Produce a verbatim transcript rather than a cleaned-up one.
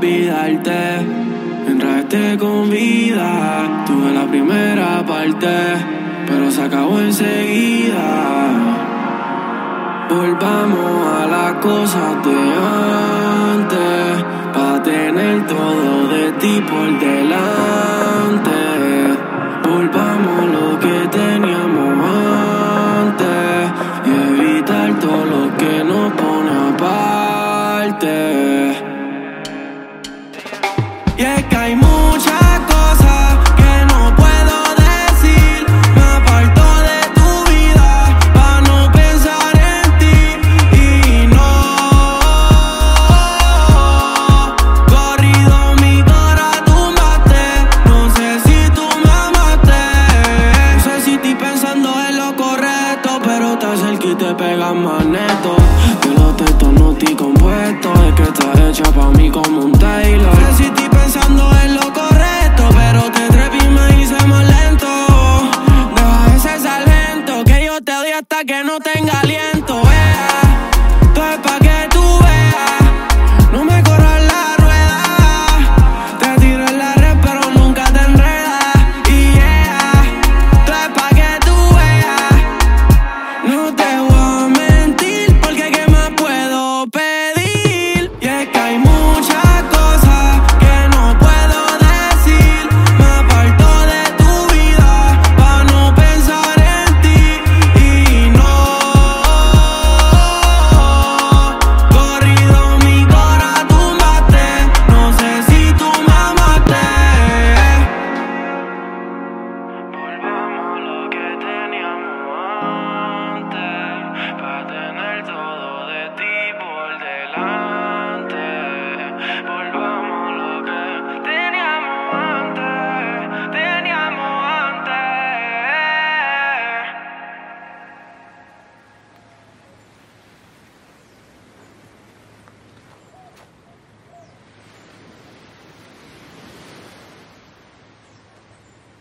olvidarte. Entraste con vida, tuve la primera parte, pero se acabó enseguida. Volvamos a las cosas de antes, pa' tener todo de ti por delante. Volvamos a lo que teníamos antes y evitar todo lo que nos pone aparte. Y es que hay muchas cosas que no puedo decir. Me aparto de tu vida pa' no pensar en ti. Y no, corrido mi cora tumbaste. No sé si tú me amaste. No sé si estoy pensando en lo correcto, pero te acerqué y te pegas más neto.